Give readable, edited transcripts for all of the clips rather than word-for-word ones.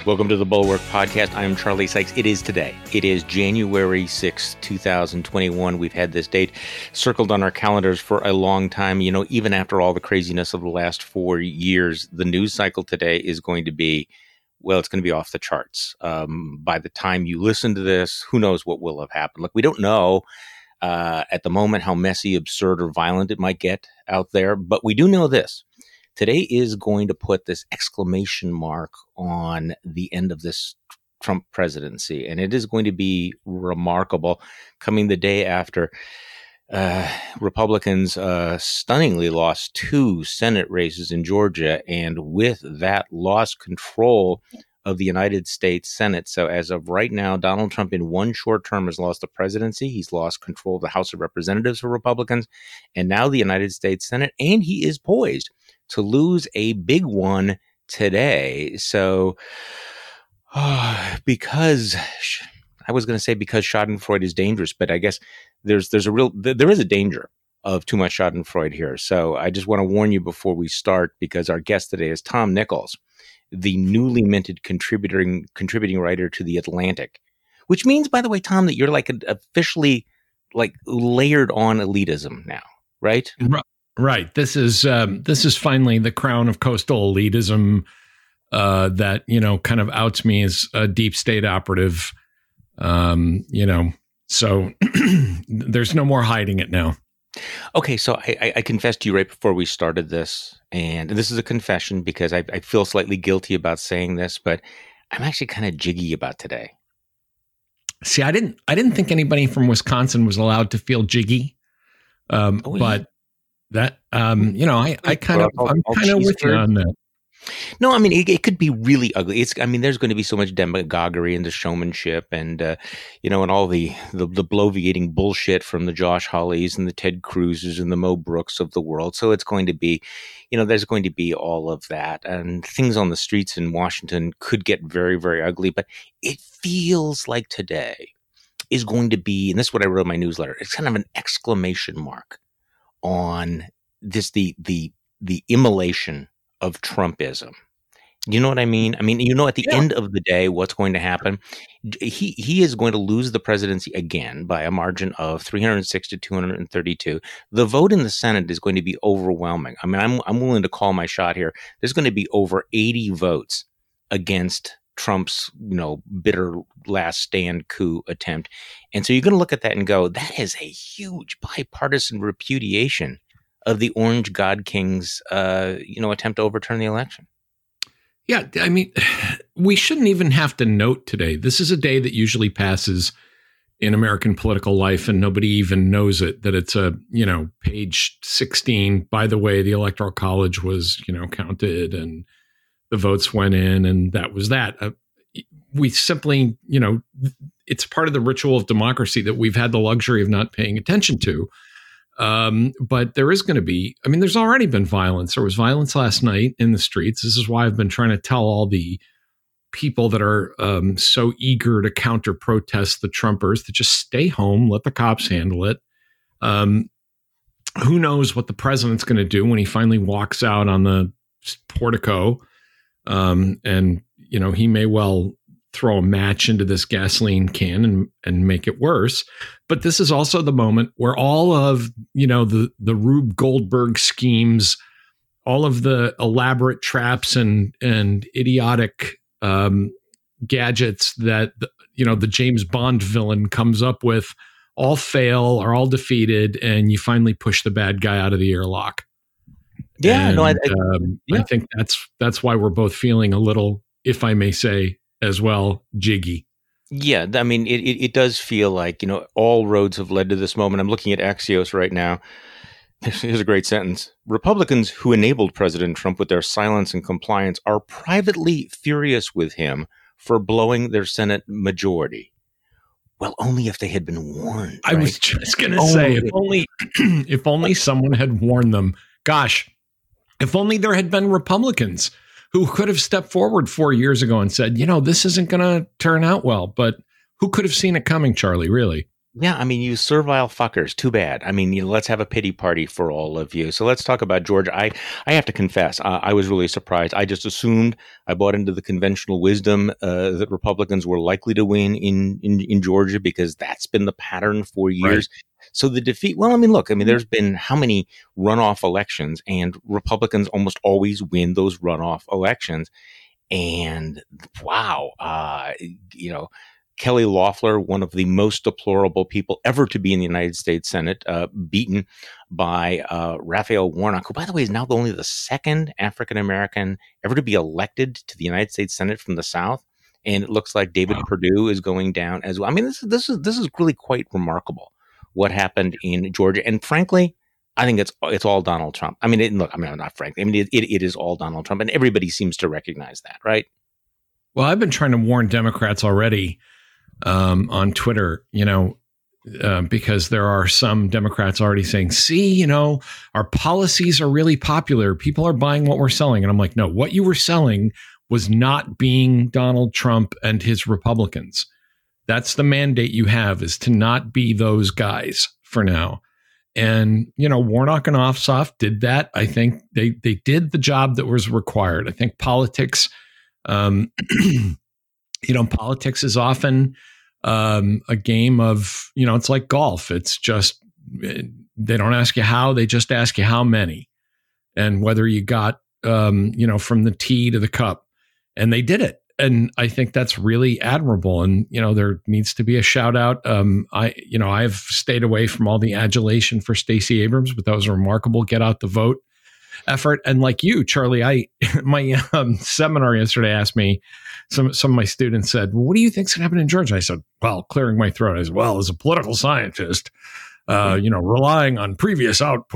Welcome to the Bulwark Podcast. I am Charlie Sykes. It is today. It is January 6th, 2021. We've had this date circled on our calendars for a long time. You know, even after all the craziness of the last 4 years, the news cycle today is going to be, well, it's going to be off the charts. By the time you listen to this, who knows what will have happened. Look, we don't know at the moment how messy, absurd, or violent it might get out there, but we do know this. Today is going to put this exclamation mark on the end of this Trump presidency, and it is going to be remarkable, coming the day after Republicans stunningly lost 2 Senate races in Georgia, and with that lost control of the United States Senate. So as of right now, Donald Trump in one short term has lost the presidency. He's lost control of the House of Representatives for Republicans, and now the United States Senate, and he is poised to lose a big one today. So because I was going to say because Schadenfreude is dangerous, but I guess there is a danger of too much Schadenfreude here. So I just want to warn you before we start, because our guest today is Tom Nichols, the newly minted contributing writer to The Atlantic, which means, by the way, Tom, that you're like officially like layered on elitism now, right? Right. This is finally the crown of coastal elitism that, kind of outs me as a deep state operative. So there's no more hiding it now. Okay, so I confessed to you right before we started this, and this is a confession because I feel slightly guilty about saying this, but I'm actually kind of jiggy about today. See, I didn't think anybody from Wisconsin was allowed to feel jiggy, but that I'm kind of with you on that. No, I mean, it could be really ugly. There's going to be so much demagoguery and the showmanship and, and all the bloviating bullshit from the Josh Hawleys and the Ted Cruzes and the Mo Brooks of the world. So it's going to be, there's going to be all of that, and things on the streets in Washington could get very, very ugly. But it feels like today is going to be, and this is what I wrote in my newsletter, it's kind of an exclamation mark on this, the immolation of Trumpism. You know what I mean? I mean, at the end of the day, what's going to happen? He is going to lose the presidency again by a margin of 306 to 232. The vote in the Senate is going to be overwhelming. I mean, I'm willing to call my shot here. There's going to be over 80 votes against Trump's, bitter last stand coup attempt. And so you're going to look at that and go, that is a huge bipartisan repudiation of the Orange God King's, attempt to overturn the election. Yeah, I mean, we shouldn't even have to note today. This is a day that usually passes in American political life, and nobody even knows it, that it's a, page 16. By the way, the Electoral College was, counted and the votes went in, and that was that. We simply, it's part of the ritual of democracy that we've had the luxury of not paying attention to. But there is going to be, there's already been violence. There was violence last night in the streets. This is why I've been trying to tell all the people that are so eager to counter protest the Trumpers to just stay home, let the cops handle it. Who knows what the president's going to do when he finally walks out on the portico. And he may well throw a match into this gasoline can and make it worse. But this is also the moment where all of, the Rube Goldberg schemes, all of the elaborate traps and idiotic gadgets that, the James Bond villain comes up with all fail, are all defeated, and you finally push the bad guy out of the airlock. Yeah, and, I think that's why we're both feeling a little, if I may say, as well, jiggy. Yeah, I mean, it does feel like, all roads have led to this moment. I'm looking at Axios right now. Here's a great sentence. Republicans who enabled President Trump with their silence and compliance are privately furious with him for blowing their Senate majority. Well, only if they had been warned. Right? I was just going to say, if only someone had warned them. Gosh, if only there had been Republicans who could have stepped forward 4 years ago and said, this isn't going to turn out well. But who could have seen it coming, Charlie, really? Yeah, I mean, you servile fuckers. Too bad. I mean, let's have a pity party for all of you. So let's talk about Georgia. I have to confess, I was really surprised. I just assumed I bought into the conventional wisdom that Republicans were likely to win in Georgia because that's been the pattern for Right. years. So the defeat. Well, I mean, look. I mean, there's been how many runoff elections, and Republicans almost always win those runoff elections. And wow, you know, Kelly Loeffler, one of the most deplorable people ever to be in the United States Senate, beaten by Raphael Warnock, who, by the way, is now only the second African American ever to be elected to the United States Senate from the South. And it looks like David Wow. Perdue is going down as well. I mean, this is really quite remarkable what happened in Georgia, and frankly, I think it's all Donald Trump. I mean, look, I mean, not frankly. I mean, it is all Donald Trump, and everybody seems to recognize that, right? Well, I've been trying to warn Democrats already on Twitter, because there are some Democrats already saying, see, our policies are really popular. People are buying what we're selling. And I'm like, no, what you were selling was not being Donald Trump and his Republicans. That's the mandate you have, is to not be those guys for now. And, Warnock and Ossoff did that. I think they did the job that was required. I think politics, politics is often a game of, it's like golf. It's just, they don't ask you how, they just ask you how many and whether you got, from the tee to the cup. And they did it. And I think that's really admirable. And, there needs to be a shout out. I've stayed away from all the adulation for Stacey Abrams, but that was a remarkable get out the vote effort. And like you, Charlie, my seminar yesterday asked me, some of my students said, well, what do you think's going to happen in Georgia? I said, well, clearing my throat. I said, well, as a political scientist, relying on previous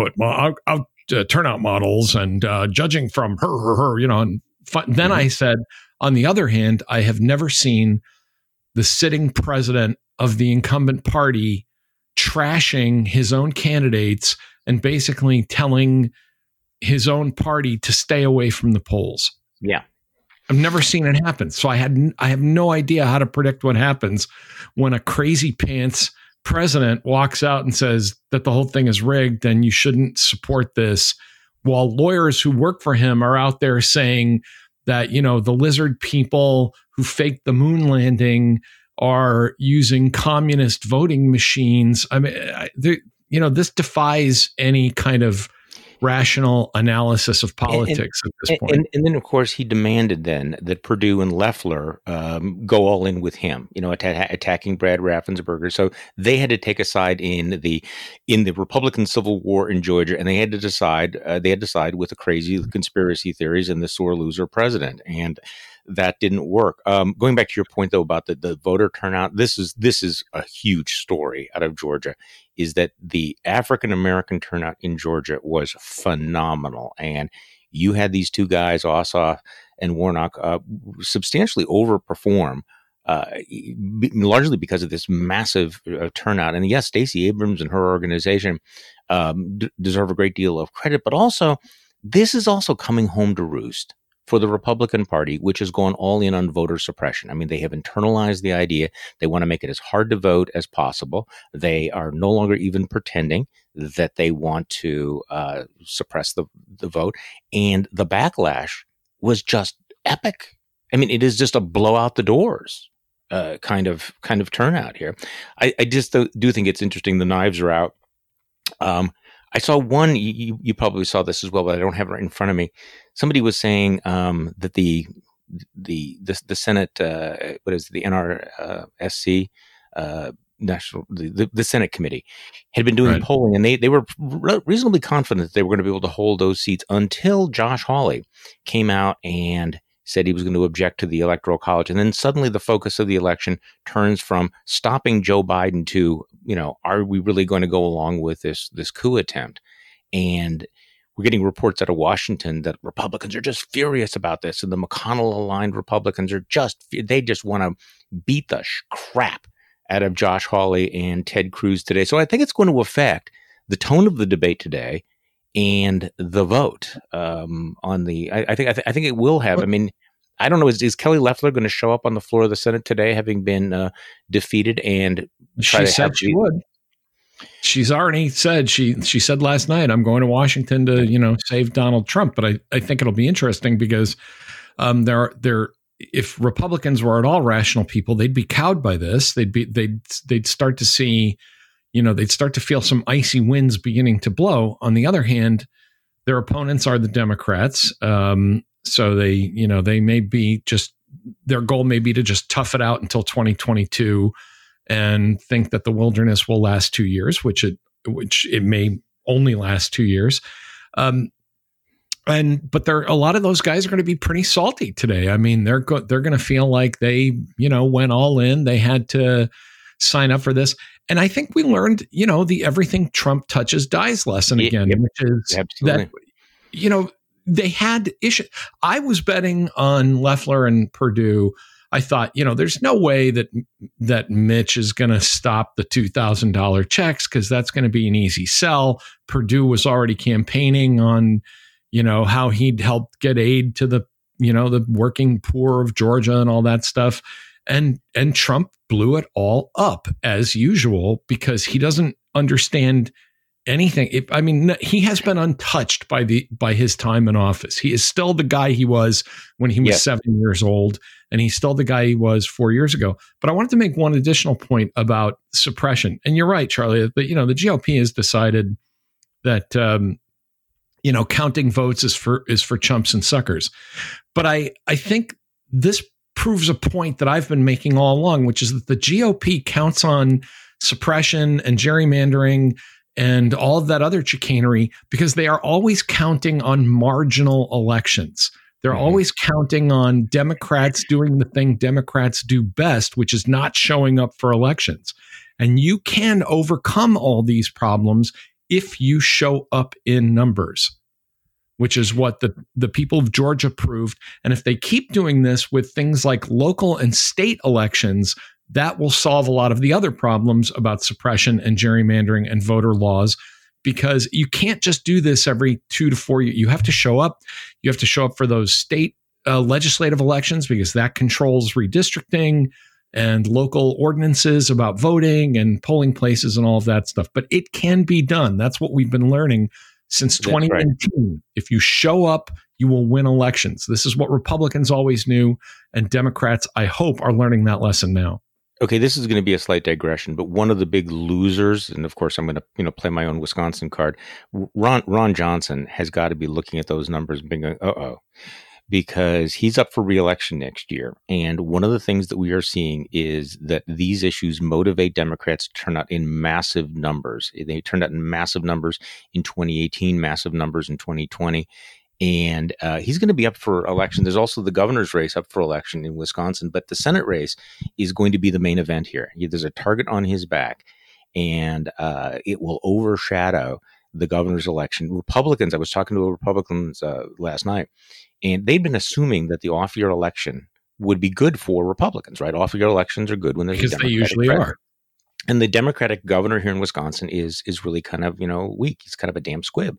turnout models and judging from her, and then I said, on the other hand, I have never seen the sitting president of the incumbent party trashing his own candidates and basically telling his own party to stay away from the polls. Yeah. I've never seen it happen. So I have no idea how to predict what happens when a crazy pants president walks out and says that the whole thing is rigged and you shouldn't support this, while lawyers who work for him are out there saying that, the lizard people who faked the moon landing are using communist voting machines. I mean, this defies any kind of rational analysis of politics at this point. And then, of course, he demanded then that Perdue and Loeffler go all in with him, attacking Brad Raffensperger. So they had to take a side in the Republican Civil War in Georgia, and they had to decide with the crazy conspiracy theories and the sore loser president. And that didn't work. Going back to your point, though, about the voter turnout, this is a huge story out of Georgia, is that the African American turnout in Georgia was phenomenal. And you had these two guys, Ossoff and Warnock, substantially overperform, largely because of this massive turnout. And yes, Stacey Abrams and her organization deserve a great deal of credit, but also this is also coming home to roost for the Republican Party, which has gone all in on voter suppression. I mean, they have internalized the idea. They want to make it as hard to vote as possible. They are no longer even pretending that they want to suppress the vote. And the backlash was just epic. I mean, it is just a blow out the doors kind of turnout here. I just do think it's interesting. The knives are out. I saw one, you probably saw this as well, but I don't have it right in front of me. Somebody was saying that the Senate, what is it, the NRSC, National, the Senate committee had been doing polling, and they were reasonably confident that they were going to be able to hold those seats until Josh Hawley came out and said he was going to object to the Electoral College. And then suddenly the focus of the election turns from stopping Joe Biden to, are we really going to go along with this coup attempt? And we're getting reports out of Washington that Republicans are just furious about this. And the McConnell-aligned Republicans they just want to beat the crap out of Josh Hawley and Ted Cruz today. So I think it's going to affect the tone of the debate today and the vote on the. I think it will have. I mean, I don't know. Is Kelly Loeffler going to show up on the floor of the Senate today, having been defeated, and try She to have said she would. She's already said she said last night, I'm going to Washington to, save Donald Trump. But I think it'll be interesting because if Republicans were at all rational people, they'd be cowed by this. They'd start to see, they'd start to feel some icy winds beginning to blow. On the other hand, their opponents are the Democrats. So they may be their goal may be to just tough it out until 2022 and think that the wilderness will last 2 years, which it may only last 2 years. But a lot of those guys are going to be pretty salty today. I mean, they're going to feel like they, went all in. They had to sign up for this. And I think we learned, the everything Trump touches dies lesson again, which is absolutely. that, they had issues. I was betting on Loeffler and Perdue. I thought, there's no way that Mitch is going to stop the $2,000 checks because that's going to be an easy sell. Perdue was already campaigning on, how he'd helped get aid to the working poor of Georgia and all that stuff. And Trump blew it all up as usual because he doesn't understand anything. He has been untouched by his time in office. He is still the guy he was when he was 7 years old, and he's still the guy he was 4 years ago. But I wanted to make one additional point about suppression. And you're right, Charlie, that the GOP has decided that counting votes is for chumps and suckers. But I think this proves a point that I've been making all along, which is that the GOP counts on suppression and gerrymandering and all of that other chicanery because they are always counting on marginal elections. They're always counting on Democrats doing the thing Democrats do best, which is not showing up for elections. And you can overcome all these problems if you show up in numbers, which is what the people of Georgia proved. And if they keep doing this with things like local and state elections, that will solve a lot of the other problems about suppression and gerrymandering and voter laws, because you can't just do this every 2 to 4 years. You have to show up. You have to show up for those state legislative elections because that controls redistricting and local ordinances about voting and polling places and all of that stuff. But it can be done. That's what we've been learning since 2019. Right. If you show up, you will win elections. This is what Republicans always knew, and Democrats, I hope, are learning that lesson now. Okay, this is going to be a slight digression, but one of the big losers, and of course I'm going to play my own Wisconsin card, Ron Johnson has got to be looking at those numbers and being going, uh-oh, because he's up for re-election next year. And one of the things that we are seeing is that these issues motivate Democrats to turn out in massive numbers. They turned out in massive numbers in 2018, massive numbers in 2020. And he's going to be up for election. There's also the governor's race up for election in Wisconsin, but the Senate race is going to be the main event here. There's a target on his back, and it will overshadow the governor's election. Republicans, I was talking to Republicans last night, and they'd been assuming that the off-year election would be good for Republicans, right? Off-year elections are good when there's because they usually are. And the Democratic governor here in Wisconsin is really kind of, weak. He's kind of a damn squib.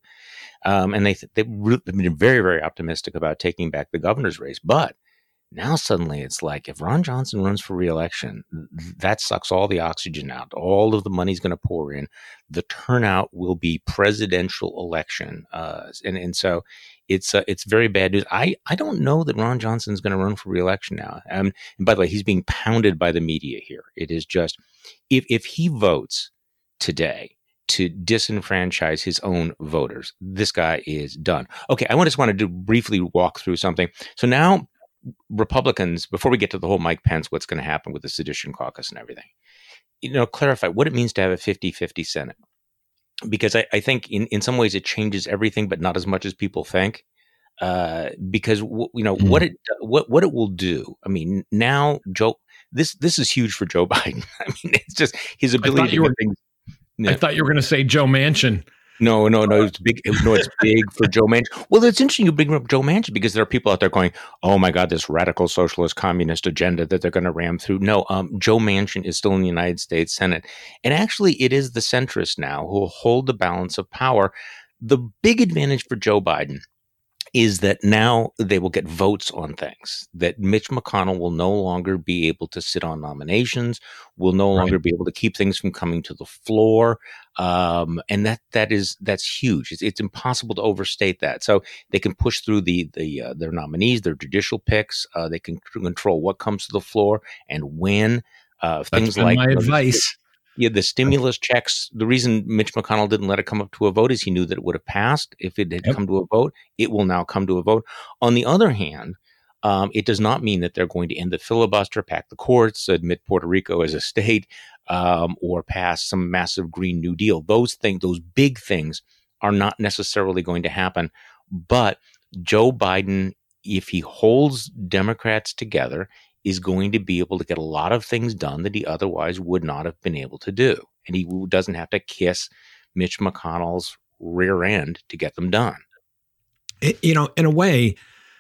And they've been very, very optimistic about taking back the governor's race. But now suddenly it's like if Ron Johnson runs for re-election, that sucks all the oxygen out. All of the money's going to pour in. The turnout will be presidential election. And so it's very bad news. I don't know that Ron Johnson's going to run for re-election now. And by the way, he's being pounded by the media here. It is just, if he votes today to disenfranchise his own voters, this guy is done. Okay, I just wanted to briefly walk through something. So now Republicans, before we get to the whole Mike Pence, what's going to happen with the sedition caucus and everything, clarify what it means to have a 50-50 Senate. Because I think in some ways it changes everything, but not as much as people think. Because what it will do. I mean, now this is huge for Joe Biden. I mean, it's just his ability to get things. Yeah. I thought you were going to say Joe Manchin. No, it's big. No, it's big for Joe Manchin. Well, it's interesting you bring up Joe Manchin because there are people out there going, "Oh my God, this radical socialist communist agenda that they're going to ram through." No, Joe Manchin is still in the United States Senate, and actually, it is the centrists now who will hold the balance of power. The big advantage for Joe Biden is that now they will get votes on things, that Mitch McConnell will no longer be able to sit on nominations, will no longer be able to keep things from coming to the floor. And that's huge. It's impossible to overstate that. So they can push through their nominees, their judicial picks. They can control what comes to the floor and when. Things like my advice. Yeah, the stimulus checks, the reason Mitch McConnell didn't let it come up to a vote is he knew that it would have passed. If it had come to a vote, it will now come to a vote. On the other hand, it does not mean that they're going to end the filibuster, pack the courts, admit Puerto Rico as a state, or pass some massive Green New Deal. Those things, those big things, are not necessarily going to happen. But Joe Biden, if he holds Democrats together, is going to be able to get a lot of things done that he otherwise would not have been able to do. And he doesn't have to kiss Mitch McConnell's rear end to get them done. In a way,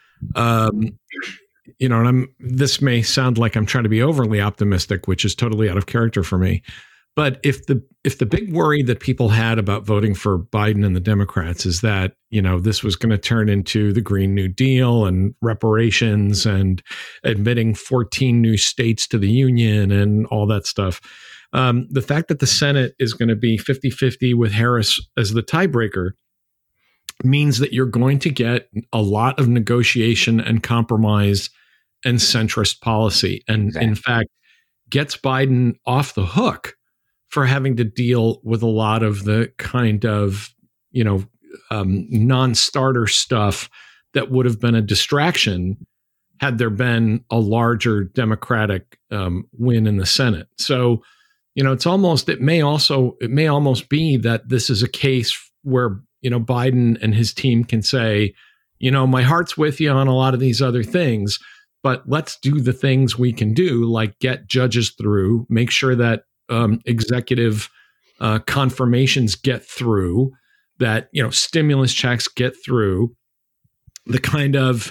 and this may sound like I'm trying to be overly optimistic, which is totally out of character for me. But if the big worry that people had about voting for Biden and the Democrats is that, this was going to turn into the Green New Deal and reparations and admitting 14 new states to the union and all that stuff, the fact that the Senate is going to be 50-50 with Harris as the tiebreaker means that you're going to get a lot of negotiation and compromise and centrist policy. And in fact, gets Biden off the hook for having to deal with a lot of the kind of, non-starter stuff that would have been a distraction had there been a larger Democratic win in the Senate. So, it may almost be that this is a case where, Biden and his team can say, my heart's with you on a lot of these other things, but let's do the things we can do, like get judges through, make sure that executive confirmations get through, that stimulus checks get through, the kind of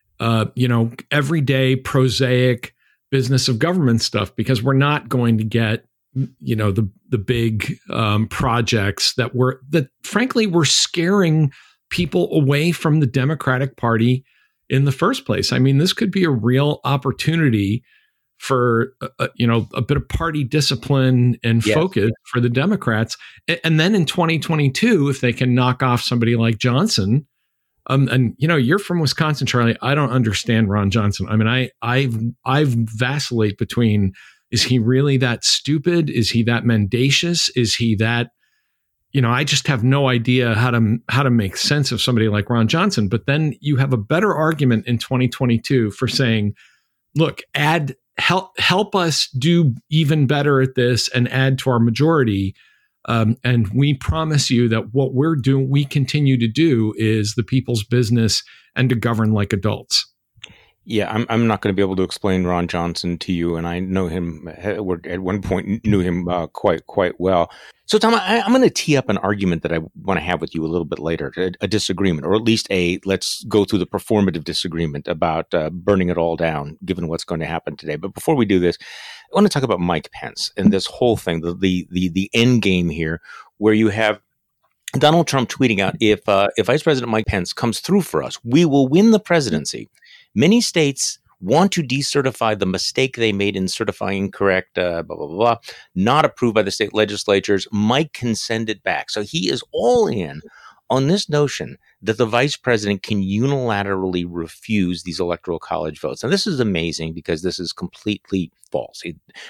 everyday prosaic business of government stuff, because we're not going to get the big projects that frankly were scaring people away from the Democratic Party in the first place. I mean, this could be a real opportunity for a bit of party discipline and focus for the Democrats. And then in 2022, if they can knock off somebody like Johnson, and you're from Wisconsin, Charlie, I don't understand Ron Johnson. I mean, I've vacillate between, is he really that stupid? Is he that mendacious? Is he that, I just have no idea how to make sense of somebody like Ron Johnson. But then you have a better argument in 2022 for saying, look, help us do even better at this and add to our majority. And we promise you that what we're doing, we continue to do, is the people's business and to govern like adults. Yeah, I'm not going to be able to explain Ron Johnson to you, and I know him at one point, knew him quite well. So, Tom, I'm going to tee up an argument that I want to have with you a little bit later, a disagreement, or at least let's go through the performative disagreement about burning it all down, given what's going to happen today. But before we do this, I want to talk about Mike Pence and this whole thing, the end game here, where you have Donald Trump tweeting out, if Vice President Mike Pence comes through for us, we will win the presidency. Many states want to decertify the mistake they made in certifying correct, blah, blah, blah, not approved by the state legislatures. Mike can send it back. So he is all in on this notion that the vice president can unilaterally refuse these electoral college votes. Now, this is amazing because this is completely false.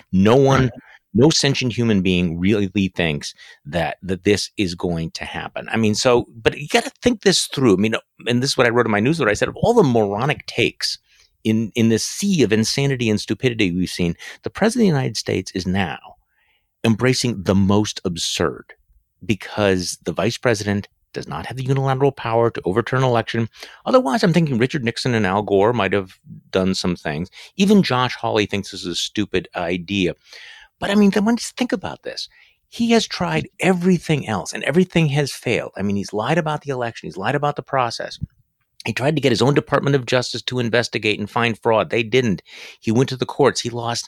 No sentient human being really thinks that this is going to happen. I mean, but you got to think this through. I mean, and this is what I wrote in my newsletter. I said, of all the moronic takes in this sea of insanity and stupidity we've seen, the president of the United States is now embracing the most absurd, because the vice president does not have the unilateral power to overturn an election. Otherwise, I'm thinking Richard Nixon and Al Gore might have done some things. Even Josh Hawley thinks this is a stupid idea. But I mean, then when you think about this, he has tried everything else and everything has failed. I mean, he's lied about the election. He's lied about the process. He tried to get his own Department of Justice to investigate and find fraud. They didn't. He went to the courts. He lost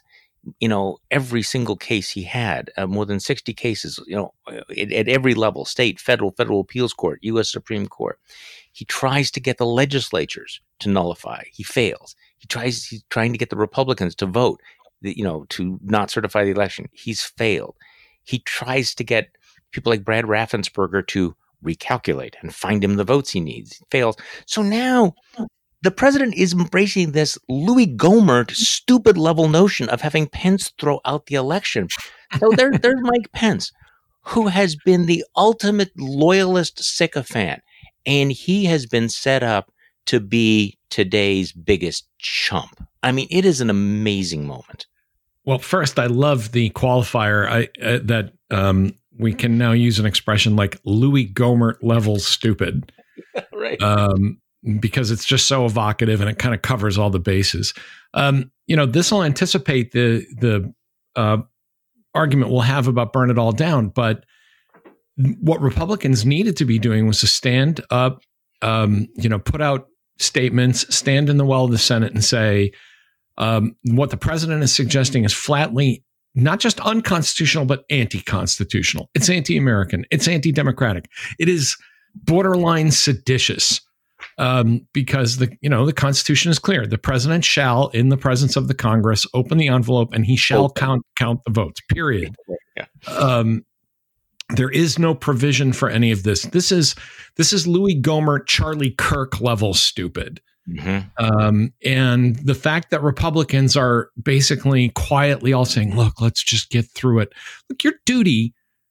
every single case he had, more than 60 cases, at every level, state, federal appeals court, U.S. Supreme Court. He tries to get the legislatures to nullify. He fails. He's trying to get the Republicans to vote, to not certify the election. He's failed. He tries to get people like Brad Raffensperger to recalculate and find him the votes he needs. He fails. So now the president is embracing this Louis Gohmert stupid level notion of having Pence throw out the election. So there's Mike Pence, who has been the ultimate loyalist sycophant, and he has been set up to be today's biggest chump. I mean, it is an amazing moment. Well, first, I love the qualifier that we can now use an expression like Louis Gohmert level stupid. Right. Because it's just so evocative and it kind of covers all the bases. This will anticipate the argument we'll have about burn it all down. But what Republicans needed to be doing was to stand up, put out statements, stand in the well of the Senate and say, what the president is suggesting is flatly not just unconstitutional, but anti-constitutional. It's anti-American. It's anti-democratic. It is borderline seditious. Because the Constitution is clear. The president shall, in the presence of the Congress, open the envelope and he shall count the votes, period. Yeah. There is no provision for any of this. This is Louis Gohmert, Charlie Kirk level stupid. Mm-hmm. And the fact that Republicans are basically quietly all saying, look, let's just get through it. Look, your duty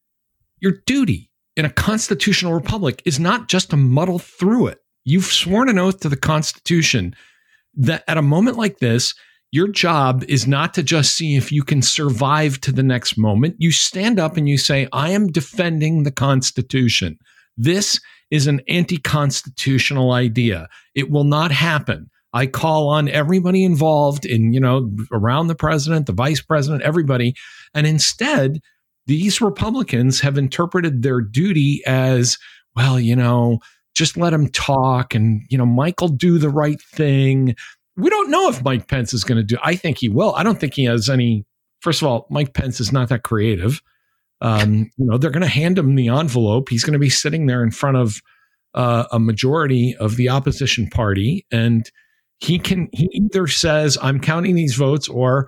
in a constitutional republic is not just to muddle through it. You've sworn an oath to the Constitution that at a moment like this, your job is not to just see if you can survive to the next moment. You stand up and you say, I am defending the Constitution. This is an anti-constitutional idea. It will not happen. I call on everybody involved in, around the president, the vice president, everybody. And instead, these Republicans have interpreted their duty as, well, just let him talk and, Mike will do the right thing. We don't know if Mike Pence is going to do. I think he will. I don't think he has any. First of all, Mike Pence is not that creative. They're going to hand him the envelope. He's going to be sitting there in front of a majority of the opposition party. And he either says, I'm counting these votes or,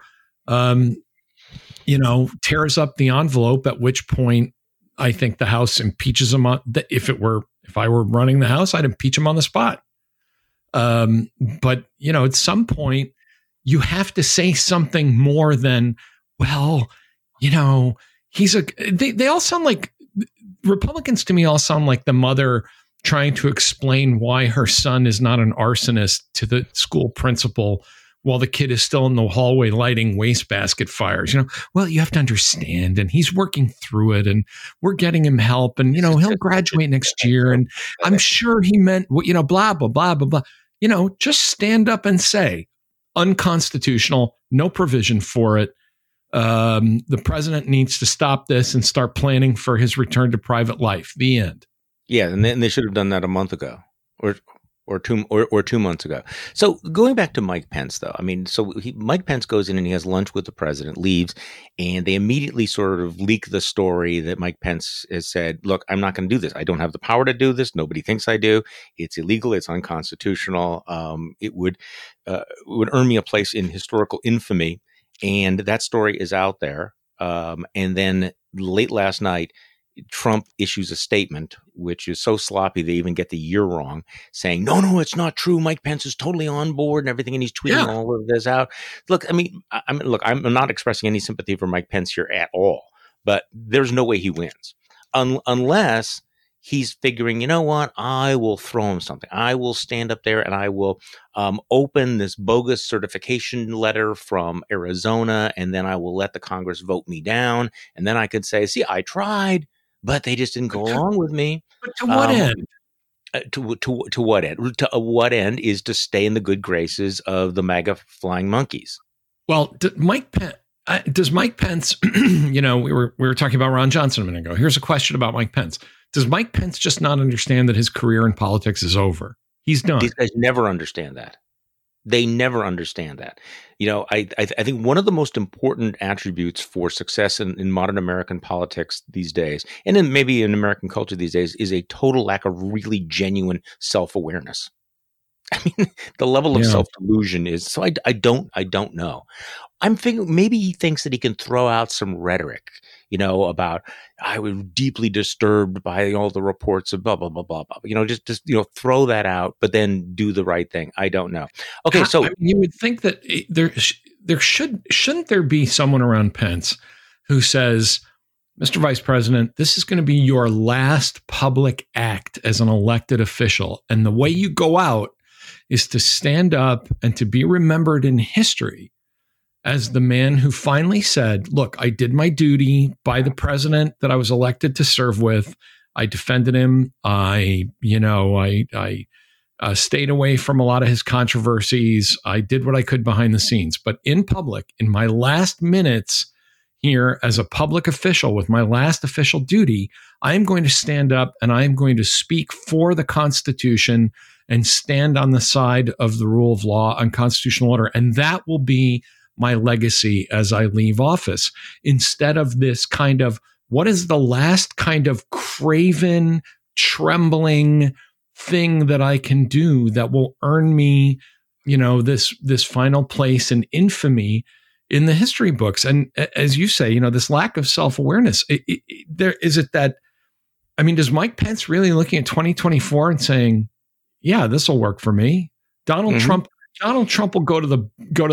tears up the envelope, at which point I think the House impeaches him on if I were running the House, I'd impeach him on the spot. But, at some point, you have to say something more than, well, they all sound like, Republicans to me all sound like the mother trying to explain why her son is not an arsonist to the school principal while the kid is still in the hallway lighting wastebasket fires. Well, you have to understand, and he's working through it, and we're getting him help, and he'll graduate next year, and I'm sure he meant blah blah blah blah blah. Just stand up and say unconstitutional, no provision for it. The president needs to stop this and start planning for his return to private life. The end. Yeah, and then they should have done that a month ago, or 2 months ago. So going back to Mike Pence, though, Mike Pence goes in and he has lunch with the president, leaves, and they immediately sort of leak the story that Mike Pence has said, look, I'm not going to do this. I don't have the power to do this. Nobody thinks I do. It's illegal. It's unconstitutional. It would earn me a place in historical infamy. And that story is out there. And then late last night, Trump issues a statement, which is so sloppy they even get the year wrong, saying, no, it's not true. Mike Pence is totally on board and everything, and he's tweeting all of this out. Look, I'm not expressing any sympathy for Mike Pence here at all, but there's no way he wins unless he's figuring, you know what, I will throw him something. I will stand up there and I will open this bogus certification letter from Arizona, and then I will let the Congress vote me down, and then I could say, see, I tried. But they just didn't go along with me. But to what end? To what end? To what end is to stay in the good graces of the MAGA flying monkeys. Well, does Mike Pence? We were talking about Ron Johnson a minute ago. Here's a question about Mike Pence. Does Mike Pence just not understand that his career in politics is over? He's done. These guys never understand that. They never understand that. I think one of the most important attributes for success in modern American politics these days, and then maybe in American culture these days, is a total lack of really genuine self-awareness. I mean, the level of Yeah. self-delusion is so. I don't know. I'm thinking maybe he thinks that he can throw out some rhetoric, about I was deeply disturbed by all the reports of blah blah blah blah blah. Just throw that out, but then do the right thing. I don't know. Okay, so I mean, you would think that shouldn't there be someone around Pence who says, Mr. Vice President, this is going to be your last public act as an elected official, and the way you go out is to stand up and to be remembered in history as the man who finally said, look, I did my duty by the president that I was elected to serve with. I defended him. I stayed away from a lot of his controversies. I did what I could behind the scenes. But in public, in my last minutes here as a public official with my last official duty, I am going to stand up and I am going to speak for the Constitution and stand on the side of the rule of law and constitutional order. And that will be my legacy as I leave office, instead of this kind of, what is the last kind of craven, trembling thing that I can do that will earn me, this final place in infamy in the history books. And as you say, this lack of self-awareness, does Mike Pence really looking at 2024 and saying, yeah, this will work for me? Donald Trump will go to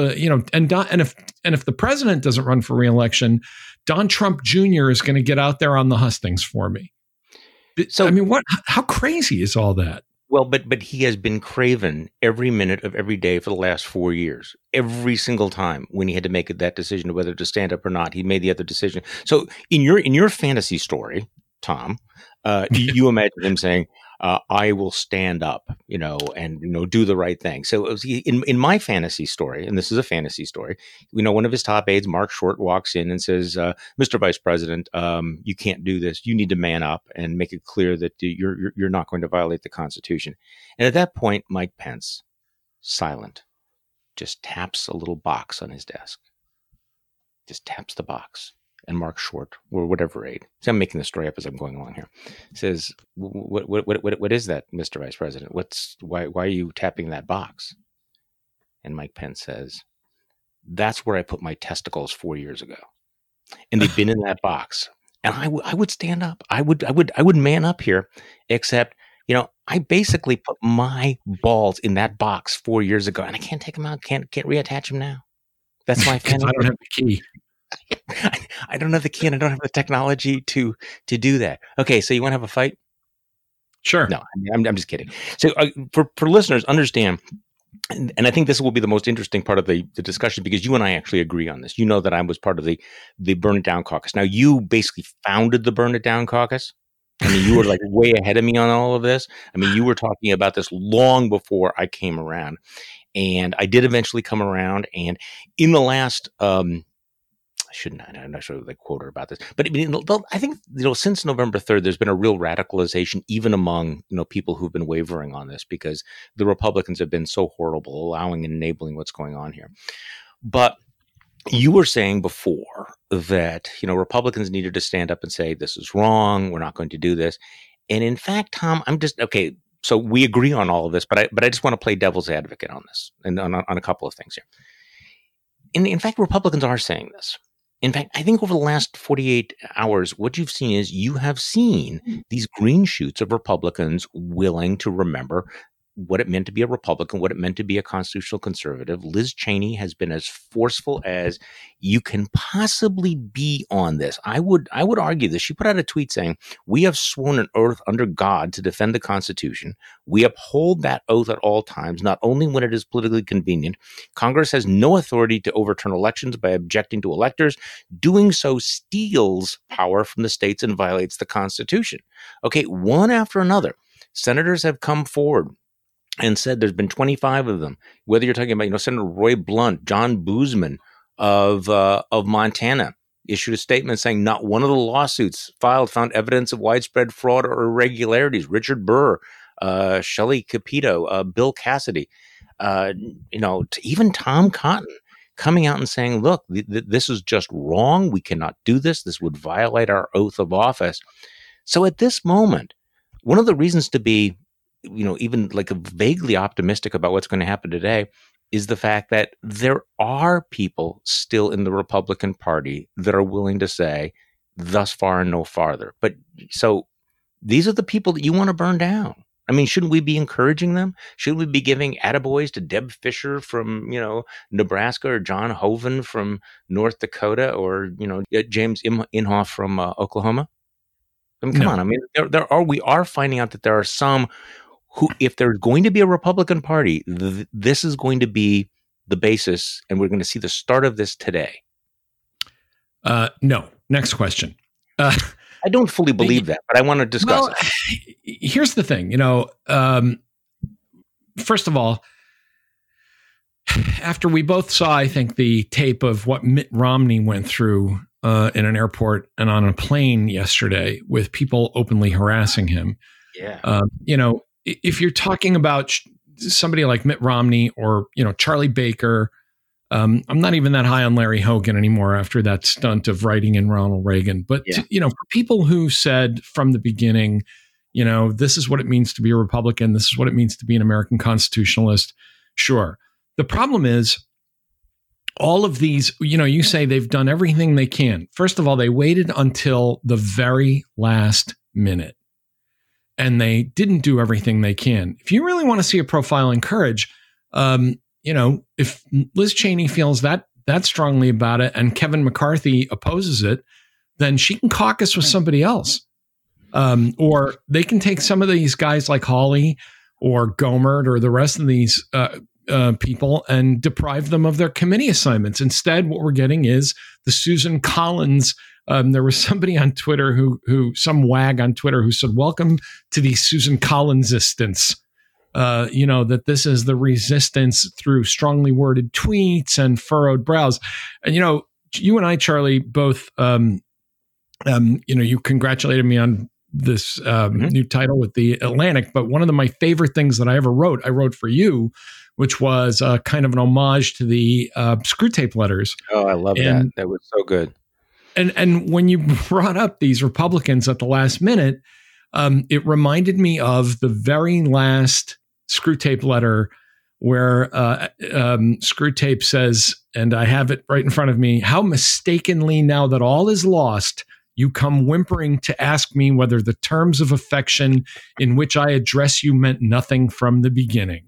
if the president doesn't run for re-election, Don Trump Jr. is going to get out there on the hustings for me. So, I mean, how crazy is all that? Well, but he has been craven every minute of every day for the last 4 years. Every single time when he had to make that decision of whether to stand up or not, he made the other decision. So in your fantasy story, Tom, you imagine him saying, I will stand up, and do the right thing. So it was in my fantasy story, and this is a fantasy story, one of his top aides, Mark Short, walks in and says, Mr. Vice President, you can't do this. You need to man up and make it clear that you're not going to violate the Constitution. And at that point, Mike Pence, silent, just taps a little box on his desk. Just taps the box. And Mark Short, or whatever aide, so I'm making the story up as I'm going along here, says, what is that, Mr. Vice President? Why are you tapping that box? And Mike Pence says, that's where I put my testicles 4 years ago. And they've been in that box. And I would stand up. I would man up here, except, I basically put my balls in that box 4 years ago, and I can't take them out, can't reattach them now. That's my fantasy. I don't have the key. I don't have the key and I don't have the technology to do that. Okay, so you want to have a fight? Sure. No, I'm just kidding. So for listeners, understand, and I think this will be the most interesting part of the discussion, because you and I actually agree on this. You know that I was part of the Burn It Down Caucus. Now, you basically founded the Burn It Down Caucus. I mean, you were like way ahead of me on all of this. I mean, you were talking about this long before I came around. And I did eventually come around. And in the last I'm not sure they quote her about this, but I think, since November 3rd, there's been a real radicalization, even among, people who've been wavering on this, because the Republicans have been so horrible, allowing and enabling what's going on here. But you were saying before that, Republicans needed to stand up and say, this is wrong. We're not going to do this. And in fact, Tom, okay. So we agree on all of this, but I just want to play devil's advocate on this and on a couple of things here. In fact, Republicans are saying this. In fact, I think over the last 48 hours, what you've seen is you have seen these green shoots of Republicans willing to remember what it meant to be a Republican, what it meant to be a constitutional conservative. Liz Cheney has been as forceful as you can possibly be on this. I would argue this. She put out a tweet saying, we have sworn an oath under God to defend the Constitution. We uphold that oath at all times, not only when it is politically convenient. Congress has no authority to overturn elections by objecting to electors. Doing so steals power from the states and violates the Constitution. Okay, one after another, senators have come forward and said, there's been 25 of them, whether you're talking about, Senator Roy Blunt, John Boozman of Montana issued a statement saying not one of the lawsuits filed found evidence of widespread fraud or irregularities. Richard Burr, Shelley Capito, Bill Cassidy. to even Tom Cotton coming out and saying, look, this is just wrong. We cannot do this. This would violate our oath of office. So at this moment, one of the reasons to be, even like vaguely optimistic about what's going to happen today is the fact that there are people still in the Republican Party that are willing to say, thus far and no farther. But so these are the people that you want to burn down. I mean, shouldn't we be encouraging them? Shouldn't we be giving attaboys to Deb Fischer from, Nebraska, or John Hoeven from North Dakota, or, James Inhofe from Oklahoma? I mean, come on. I mean, we are finding out that there are some who, if there's going to be a Republican Party, this is going to be the basis, and we're going to see the start of this today. No. Next question. I don't fully believe that, but I want to discuss it. Here's the thing. First of all, after we both saw, I think, the tape of what Mitt Romney went through in an airport and on a plane yesterday with people openly harassing him. Yeah. If you're talking about somebody like Mitt Romney or, Charlie Baker, I'm not even that high on Larry Hogan anymore after that stunt of writing in Ronald Reagan. But, for people who said from the beginning, this is what it means to be a Republican, this is what it means to be an American constitutionalist. Sure. The problem is all of these, you say they've done everything they can. First of all, they waited until the very last minute. And they didn't do everything they can. If you really want to see a profile in courage, if Liz Cheney feels that strongly about it and Kevin McCarthy opposes it, then she can caucus with somebody else. Or they can take some of these guys like Hawley or Gohmert or the rest of these people and deprive them of their committee assignments. Instead, what we're getting is the Susan Collins. There was somebody on Twitter some wag on Twitter who said, welcome to the Susan Collins-istance. That this is the resistance through strongly worded tweets and furrowed brows. And, you and I, Charlie, both, you congratulated me on this new title with the Atlantic, but one of my favorite things that I ever wrote, I wrote for you, which was kind of an homage to the Screwtape Letters. Oh, I love that. That was so good. And when you brought up these Republicans at the last minute, it reminded me of the very last Screwtape letter where Screwtape says, and I have it right in front of me, how mistakenly now that all is lost, you come whimpering to ask me whether the terms of affection in which I address you meant nothing from the beginning.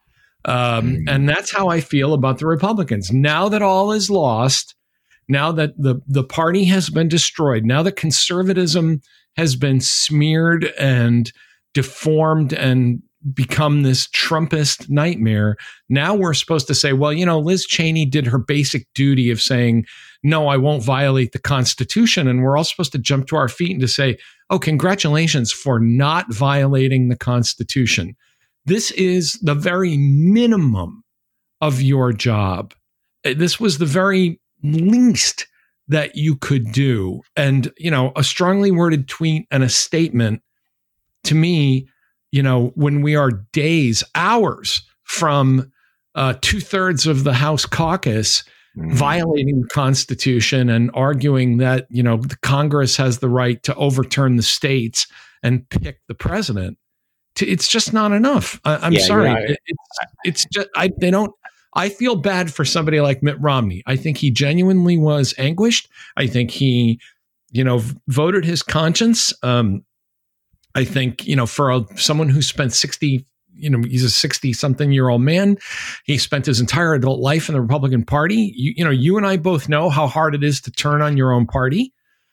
And that's how I feel about the Republicans. Now that all is lost, now that the party has been destroyed, now that conservatism has been smeared and deformed and become this Trumpist nightmare, now we're supposed to say, well, Liz Cheney did her basic duty of saying, no, I won't violate the Constitution. And we're all supposed to jump to our feet and to say, oh, congratulations for not violating the Constitution. This is the very minimum of your job. This was the very least that you could do. And, a strongly worded tweet and a statement, to me, when we are days, hours from 2/3 of the House caucus violating the Constitution and arguing that, the Congress has the right to overturn the states and pick the president, it's just not enough. I'm sorry. It's just, I feel bad for somebody like Mitt Romney. I think he genuinely was anguished. I think he, voted his conscience. I think, for someone who spent 60, he's a 60-something-year-old man. He spent his entire adult life in the Republican Party. You and I both know how hard it is to turn on your own party.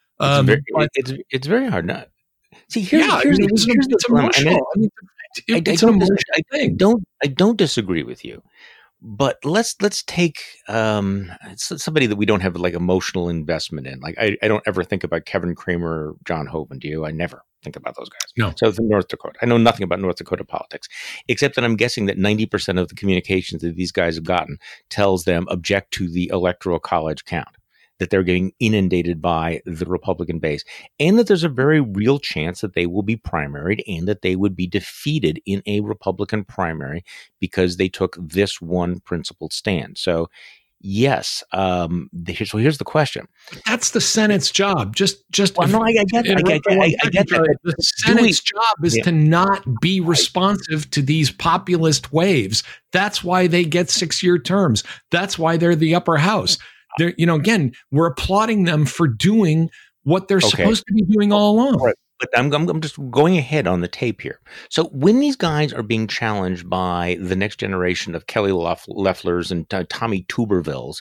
It's very hard not. See, here's it's emotional. It's an emotional thing. I don't disagree with you. But let's take somebody that we don't have like emotional investment in. Like I don't ever think about Kevin Cramer or John Hoeven. Do you? I never think about those guys. No. So from North Dakota, I know nothing about North Dakota politics, except that I'm guessing that 90% of the communications that these guys have gotten tells them object to the electoral college count. that they're getting inundated by the Republican base, and that there's a very real chance that they will be primaried and that they would be defeated in a Republican primary because they took this one principled stand. So, yes. So here's the question. That's the Senate's job. Well, no, I get that. The Senate's job is to not be responsive to these populist waves. That's why they get 6-year terms. That's why they're the upper house. They're, again, we're applauding them for doing what they're supposed to be doing all along. Right. But I'm just going ahead on the tape here. So when these guys are being challenged by the next generation of Kelly Loefflers and Tommy Tubervilles,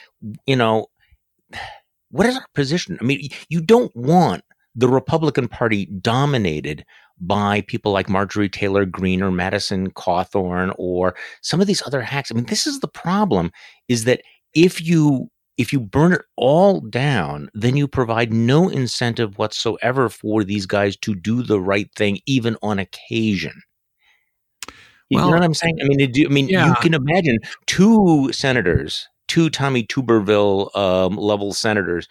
what is our position? I mean, you don't want the Republican Party dominated by people like Marjorie Taylor Greene or Madison Cawthorn or some of these other hacks. I mean, this is the problem, is that if you burn it all down, then you provide no incentive whatsoever for these guys to do the right thing, even on occasion. You know what I'm saying? I mean, you can imagine two senators, two Tommy Tuberville level senators,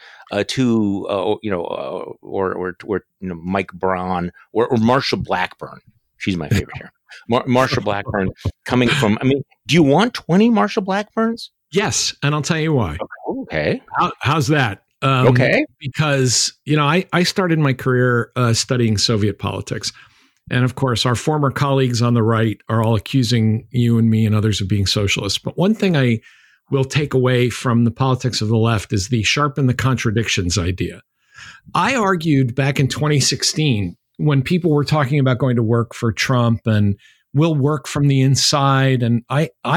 Mike Braun or Marsha Blackburn. She's my favorite here. Marsha Blackburn coming from. I mean, do you want 20 Marsha Blackburns? Yes, and I'll tell you why. Okay. How's that? Okay. Because, I started my career studying Soviet politics. And of course, our former colleagues on the right are all accusing you and me and others of being socialists. But one thing I will take away from the politics of the left is the sharpen the contradictions idea. I argued back in 2016 when people were talking about going to work for Trump and we'll work from the inside. And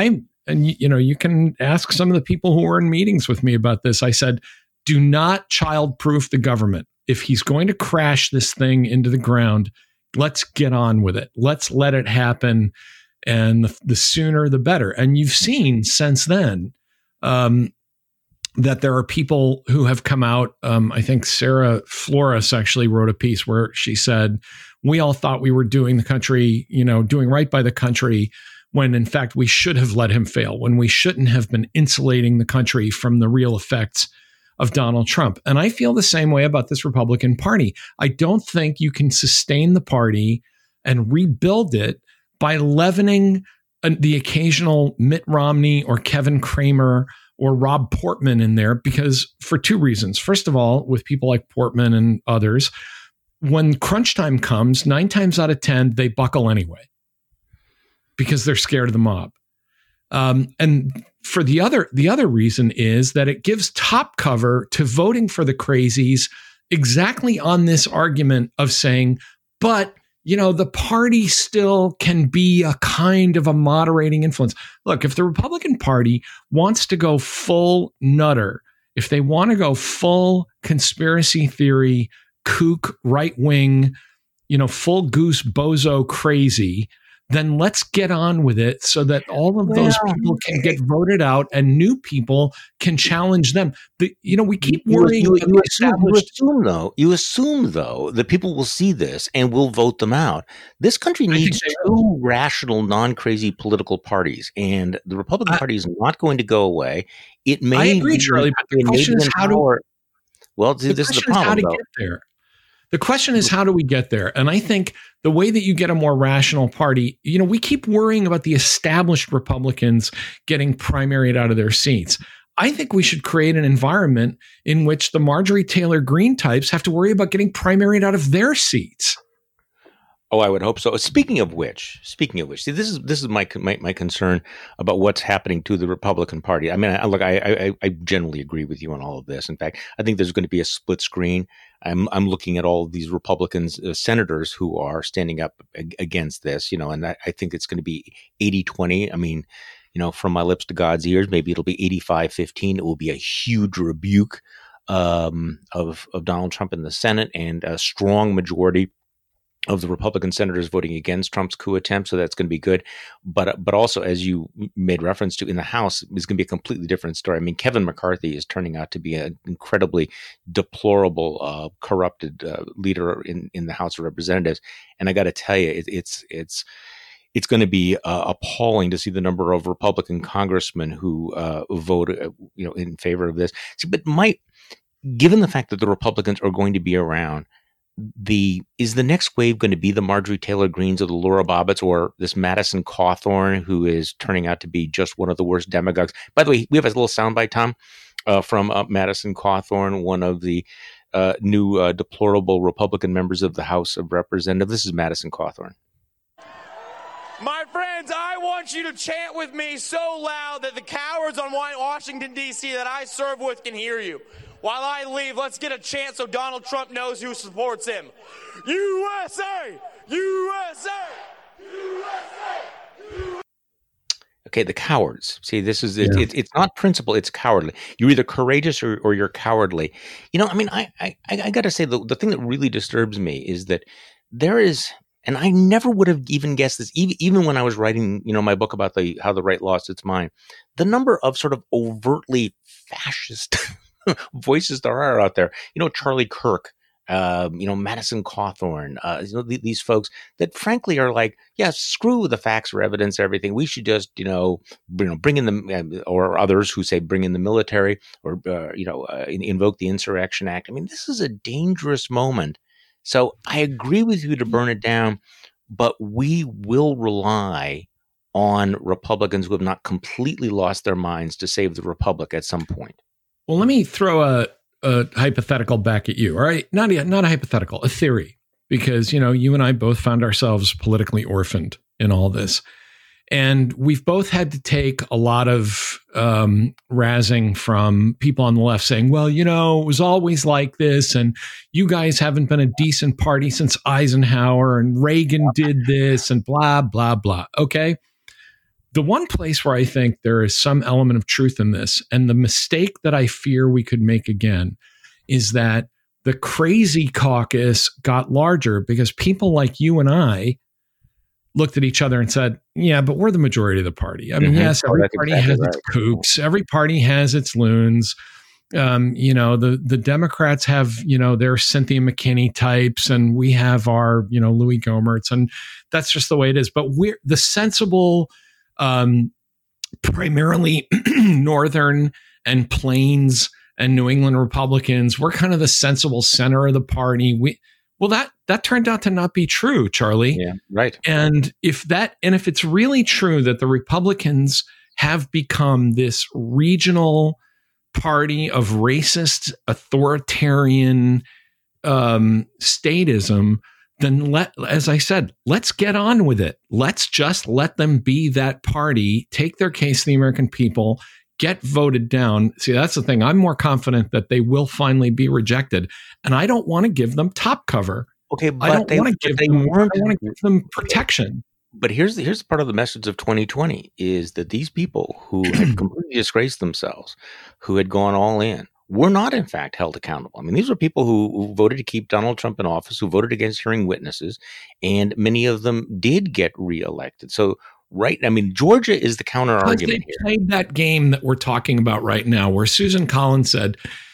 you can ask some of the people who were in meetings with me about this. I said, do not child-proof the government. If he's going to crash this thing into the ground, let's get on with it. Let's let it happen. And the sooner, the better. And you've seen since then that there are people who have come out. I think Sarah Flores actually wrote a piece where she said, we all thought we were doing the country, doing right by the country, when in fact we should have let him fail, when we shouldn't have been insulating the country from the real effects of Donald Trump. And I feel the same way about this Republican Party. I don't think you can sustain the party and rebuild it by leavening the occasional Mitt Romney or Kevin Cramer or Rob Portman in there, because for two reasons. First of all, with people like Portman and others, when crunch time comes, 9 times out of 10, they buckle anyway, because they're scared of the mob. And for the other reason is that it gives top cover to voting for the crazies exactly on this argument of saying, but, the party still can be a kind of a moderating influence. Look, if the Republican Party wants to go full nutter, if they want to go full conspiracy theory, kook, right wing, full goose bozo crazy, then let's get on with it so that all of those people can get voted out and new people can challenge them. But, we keep worrying. You assume though that people will see this and will vote them out. This country needs two rational, non-crazy political parties, and the Republican Party is not going to go away. It may. I agree, Charlie. But the question is how to. Well, this is the problem. How to get there. The question is, how do we get there? And I think the way that you get a more rational party, we keep worrying about the established Republicans getting primaried out of their seats. I think we should create an environment in which the Marjorie Taylor Greene types have to worry about getting primaried out of their seats. Oh, I would hope so. Speaking of which, see, this is my concern about what's happening to the Republican Party. I mean, I generally agree with you on all of this. In fact, I think there's going to be a split screen. I'm looking at all of these Republicans, senators who are standing up against this, and I think it's going to be 80-20. I mean, from my lips to God's ears, maybe it'll be 85-15. It will be a huge rebuke of Donald Trump in the Senate and a strong majority of the Republican senators voting against Trump's coup attempt. So that's going to be good. But also, as you made reference to, in the House, is going to be a completely different story. I mean, Kevin McCarthy is turning out to be an incredibly deplorable, corrupted leader in the House of Representatives. And I got to tell you, it's it's going to be appalling to see the number of Republican congressmen who vote, in favor of this. But given the fact that the Republicans are going to be around, is the next wave going to be the Marjorie Taylor Greenes or the Laura Bobbetts or this Madison Cawthorn, who is turning out to be just one of the worst demagogues? By the way, we have a little soundbite, Tom, from Madison Cawthorn, one of the new deplorable Republican members of the House of Representatives. This is Madison Cawthorn. My friends, I want you to chant with me so loud that the cowards on Washington, D.C. that I serve with can hear you. While I leave, let's get a chant so Donald Trump knows who supports him. USA! USA! USA! Okay, the cowards. See, this is it's not principle; it's cowardly. You're either courageous or you're cowardly. I got to say the thing that really disturbs me is that there is, and I never would have even guessed this, even when I was writing, my book about how the right lost its mind. The number of sort of overtly fascist voices there are out there. Charlie Kirk. Madison Cawthorn, these folks that frankly are like, yeah, screw the facts or evidence, everything. We should just, bring in the, or others who say bring in the military or, invoke the Insurrection Act. I mean, this is a dangerous moment. So I agree with you to burn it down, but we will rely on Republicans who have not completely lost their minds to save the Republic at some point. Well, let me throw a hypothetical back at you. All right. Not a hypothetical, a theory, because, you and I both found ourselves politically orphaned in all this. And we've both had to take a lot of razzing from people on the left saying, well, it was always like this. And you guys haven't been a decent party since Eisenhower and Reagan did this and blah, blah, blah. Okay. The one place where I think there is some element of truth in this, and the mistake that I fear we could make again, is that the crazy caucus got larger because people like you and I looked at each other and said, yeah, but we're the majority of the party. I mean, yes, every party has its kooks. Every party has its loons. The Democrats have, their Cynthia McKinney types, and we have our, Louis Gohmerts, and that's just the way it is. But we're the sensible, primarily Northern and Plains and New England Republicans. We're kind of the sensible center of the party. That turned out to not be true, Charlie. Yeah, right. And if it's really true that the Republicans have become this regional party of racist, authoritarian statism, then as I said, let's get on with it. Let's just let them be that party, take their case to the American people, get voted down. See, that's the thing. I'm more confident that they will finally be rejected. And I don't want to give them top cover. Okay, but I don't want to give them protection. But here's part of the message of 2020 is that these people who had completely disgraced themselves, who had gone all in, were not, in fact, held accountable. I mean, these were people who voted to keep Donald Trump in office, who voted against hearing witnesses, and many of them did get reelected. So, Georgia is the counter argument here. They played that game that we're talking about right now, where Susan Collins said,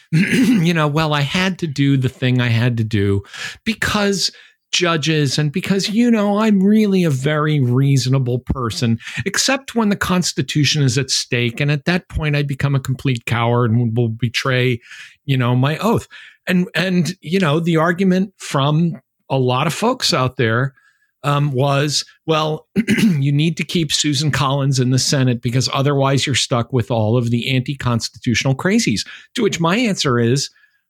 well, I had to do the thing I had to do because judges and because, I'm really a very reasonable person, except when the Constitution is at stake. And at that point, I become a complete coward and will betray, my oath. And the argument from a lot of folks out there was, well, you need to keep Susan Collins in the Senate because otherwise you're stuck with all of the anti-constitutional crazies. To which my answer is,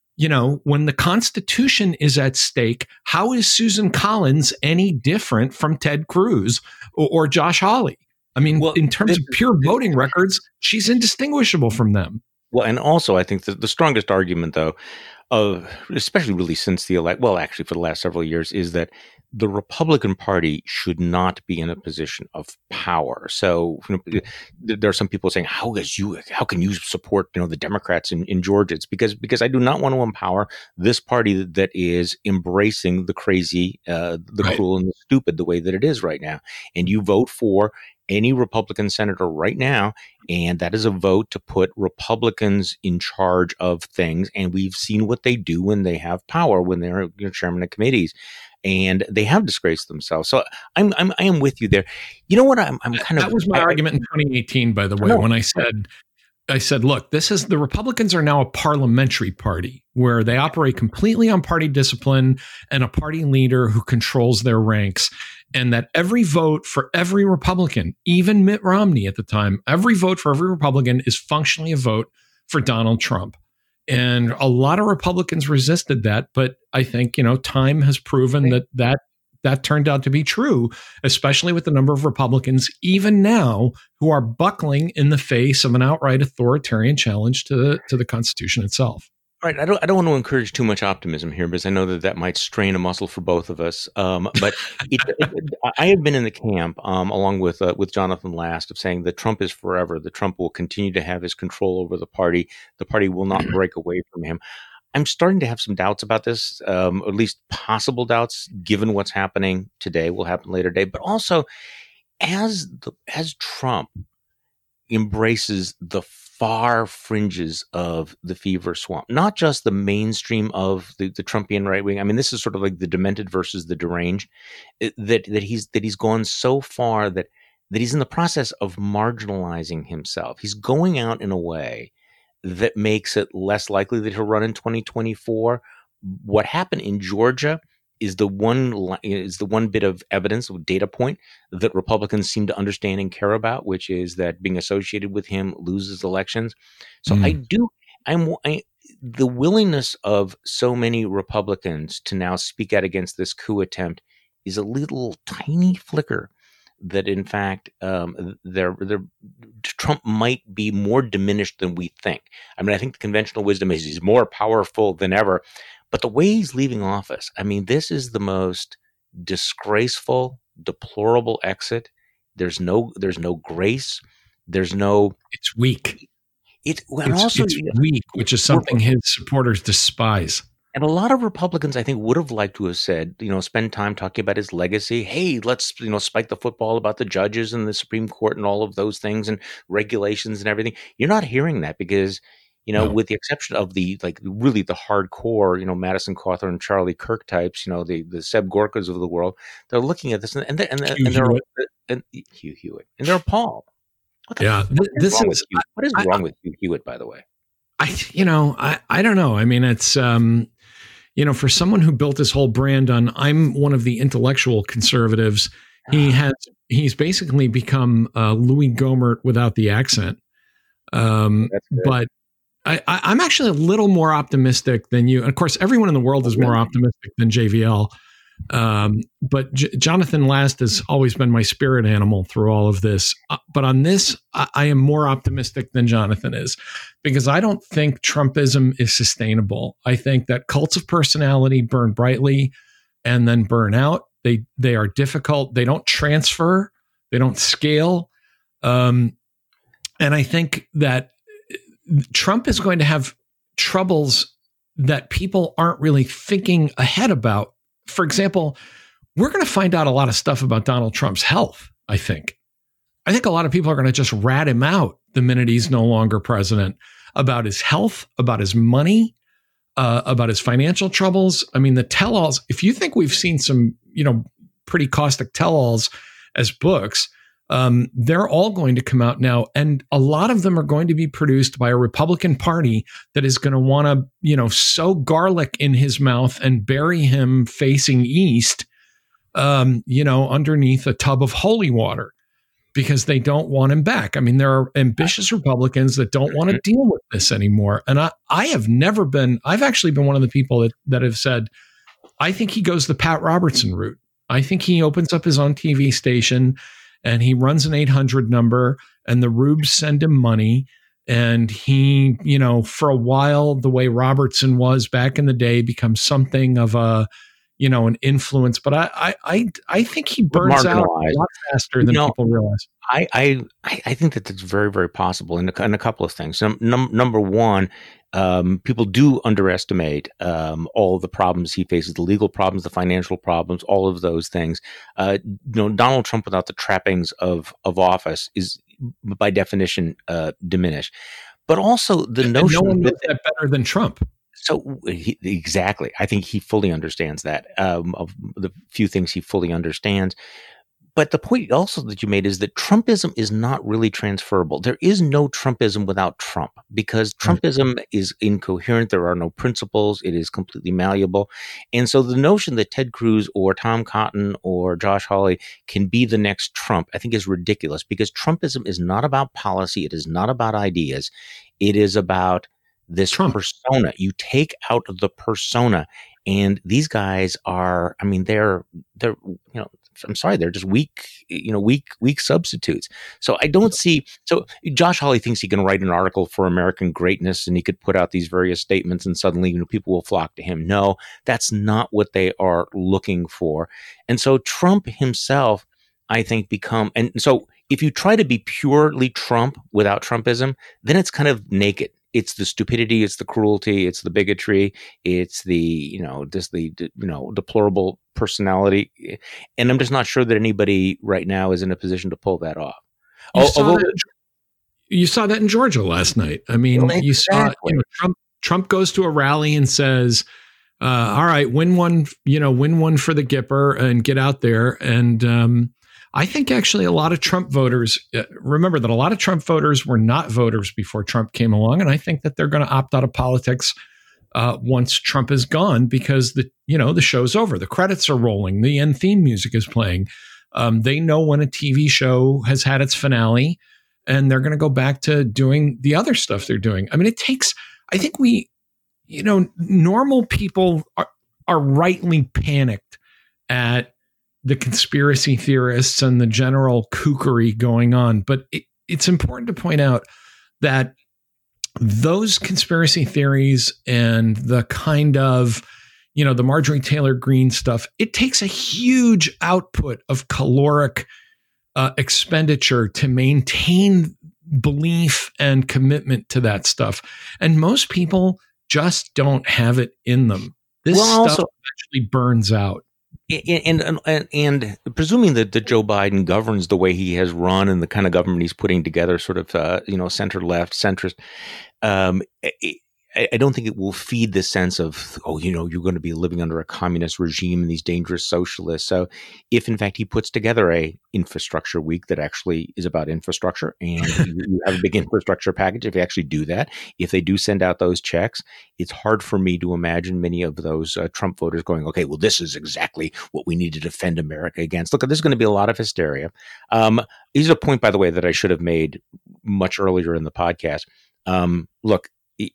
when the Constitution is at stake, how is Susan Collins any different from Ted Cruz or Josh Hawley? I mean, in terms of pure voting records, she's indistinguishable from them. Well, and also I think that the strongest argument, though, especially really since the actually for the last several years, is that the Republican Party should not be in a position of power. So there are some people saying, how can you support the Democrats in Georgia? It's because I do not want to empower this party that is embracing the crazy, the cruel and the stupid the way that it is right now. And you vote for any Republican senator right now, and that is a vote to put Republicans in charge of things. And we've seen what they do when they have power, when they're chairman of committees. and they have disgraced themselves. So I am with you there. You know what? I'm kind of that was my argument in 2018, by the way, when I said, look, the Republicans are now a parliamentary party where they operate completely on party discipline and a party leader who controls their ranks. And that every vote for every Republican, even Mitt Romney at the time, every vote for every Republican is functionally a vote for Donald Trump. And a lot of Republicans resisted that. But I think, time has proven that turned out to be true, especially with the number of Republicans, even now, who are buckling in the face of an outright authoritarian challenge to the Constitution itself. Right. I don't want to encourage too much optimism here because I know that might strain a muscle for both of us. But I have been in the camp along with Jonathan Last of saying that Trump is forever. That Trump will continue to have his control over the party. The party will not break away from him. I'm starting to have some doubts about this, or at least possible doubts, given what's happening today, will happen later today. But also, as Trump embraces the far fringes of the fever swamp, not just the mainstream of the Trumpian right wing. I mean, this is sort of like the demented versus the deranged. That he's gone so far that he's in the process of marginalizing himself. He's going out in a way that makes it less likely that he'll run in 2024. What happened in Georgia is the one bit of evidence, or data point, that Republicans seem to understand and care about, which is that being associated with him loses elections. So the willingness of so many Republicans to now speak out against this coup attempt is a little tiny flicker that, in fact, Trump might be more diminished than we think. I mean, I think the conventional wisdom is he's more powerful than ever. But the way he's leaving office, I mean, this is the most disgraceful, deplorable exit. There's no grace. There's no. It's weak. It's weak, which is something his supporters despise. And a lot of Republicans, I think, would have liked to have said, spend time talking about his legacy. Hey, let's, spike the football about the judges and the Supreme Court and all of those things and regulations and everything. You're not hearing that because, with the exception of the really the hardcore, Madison Cawthorn, Charlie Kirk types, the Seb Gorkas of the world, they're looking at this and Hugh Hewitt, and they're appalled. What is wrong with Hugh Hewitt, by the way? I don't know. I mean, it's for someone who built his whole brand on I'm one of the intellectual conservatives, he's basically become Louis Gohmert without the accent. But I'm actually a little more optimistic than you. And of course, everyone in the world is more optimistic than JVL. But Jonathan Last has always been my spirit animal through all of this. But on this, I am more optimistic than Jonathan is, because I don't think Trumpism is sustainable. I think that cults of personality burn brightly and then burn out. They are difficult. They don't transfer. They don't scale. And I think that Trump is going to have troubles that people aren't really thinking ahead about. For example, we're going to find out a lot of stuff about Donald Trump's health, I think. I think a lot of people are going to just rat him out the minute he's no longer president, about his health, about his money, about his financial troubles. I mean, the tell-alls, if you think we've seen some, pretty caustic tell-alls as books, they're all going to come out now. And a lot of them are going to be produced by a Republican Party that is going to want to, sow garlic in his mouth and bury him facing east, underneath a tub of holy water, because they don't want him back. I mean, there are ambitious Republicans that don't want to deal with this anymore. And I've actually been one of the people that have said, I think he goes the Pat Robertson route. I think he opens up his own TV station and he runs an 800 number and the Rubes send him money. And he, for a while, the way Robertson was back in the day, becomes something of a, an influence. But I think he burns out a lot faster than people realize. I think that that's very, very possible in a couple of things. Number one, people do underestimate all of the problems he faces, the legal problems, the financial problems, all of those things. Donald Trump without the trappings of office is by definition diminished. But also the notion no one knows that better than Trump. So exactly, I think he fully understands that. Of the few things he fully understands. But the point also that you made is that Trumpism is not really transferable. There is no Trumpism without Trump, because Trumpism is incoherent. There are no principles. It is completely malleable. And so the notion that Ted Cruz or Tom Cotton or Josh Hawley can be the next Trump, I think, is ridiculous, because Trumpism is not about policy. It is not about ideas. It is about this persona. You take out the persona, and these guys are, I mean, they're I'm sorry, they're just weak substitutes. So I don't see. So Josh Hawley thinks he can write an article for American Greatness, and he could put out these various statements, and suddenly people will flock to him. No, that's not what they are looking for. And so Trump himself, I think, and so if you try to be purely Trump without Trumpism, then it's kind of naked. It's the stupidity, it's the cruelty, it's the bigotry, it's the deplorable personality, and I'm just not sure that anybody right now is in a position to pull that off. You saw that in Georgia last night. I mean, exactly. You saw Trump goes to a rally and says, "All right, win one for the Gipper and get out there." And I think actually a lot of Trump voters, remember that a lot of Trump voters were not voters before Trump came along. And I think that they're going to opt out of politics once Trump is gone, because the show's over. The credits are rolling. The end theme music is playing. They know when a TV show has had its finale, and they're going to go back to doing the other stuff they're doing. I mean, I think normal people are rightly panicked at the conspiracy theorists and the general kookery going on. But it's important to point out that those conspiracy theories and the kind of, the Marjorie Taylor Greene stuff, it takes a huge output of caloric expenditure to maintain belief and commitment to that stuff. And most people just don't have it in them. This stuff actually burns out. And presuming that Joe Biden governs the way he has run and the kind of government he's putting together, sort of center left, centrist, I don't think it will feed this sense of, you're going to be living under a communist regime and these dangerous socialists. So if in fact he puts together a infrastructure week that actually is about infrastructure, and you have a big infrastructure package, if you actually do that, if they do send out those checks, it's hard for me to imagine many of those Trump voters going, okay, well, this is exactly what we need to defend America against. Look, there's going to be a lot of hysteria. Here's a point, by the way, that I should have made much earlier in the podcast. Look,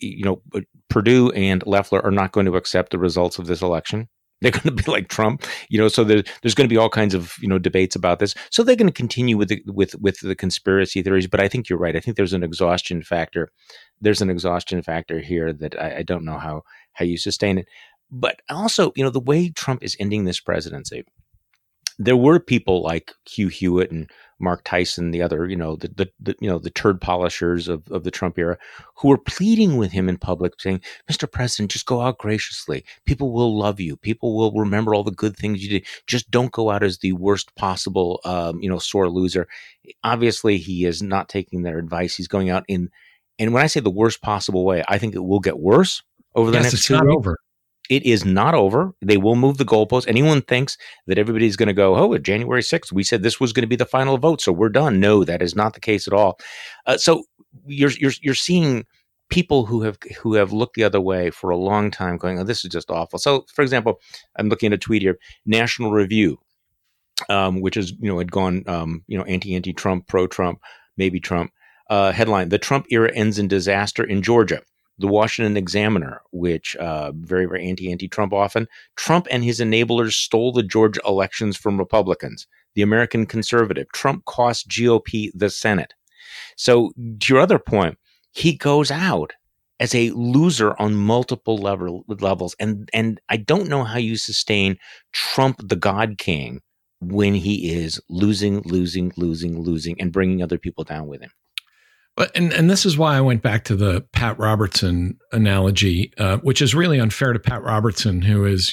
Perdue and Loeffler are not going to accept the results of this election. They're going to be like Trump, so there's going to be all kinds of, debates about this. So they're going to continue with the conspiracy theories. But I think you're right. I think there's an exhaustion factor. There's an exhaustion factor here that I don't know how you sustain it. But also, the way Trump is ending this presidency, there were people like Hugh Hewitt and Mark Tyson, the other, the turd polishers of the Trump era, who were pleading with him in public, saying, "Mr. President, just go out graciously. People will love you. People will remember all the good things you did. Just don't go out as the worst possible, sore loser." Obviously, he is not taking their advice. He's going out and when I say the worst possible way, I think it will get worse over the next 2 weeks. Over. It is not over. They will move the goalposts. Anyone thinks that everybody's going to go, at January 6th, we said this was going to be the final vote, so we're done. No, that is not the case at all. So you're seeing people who have looked the other way for a long time going, this is just awful. So, for example, I'm looking at a tweet here, National Review, which is, had gone, anti-Trump, pro-Trump, maybe Trump. Headline, "The Trump era ends in disaster in Georgia." The Washington Examiner, which very, very anti-Trump often. "Trump and his enablers stole the Georgia elections from Republicans." The American Conservative, "Trump cost GOP the Senate." So to your other point, he goes out as a loser on multiple levels. And I don't know how you sustain Trump, the God King, when he is losing, and bringing other people down with him. And this is why I went back to the Pat Robertson analogy, which is really unfair to Pat Robertson, who is,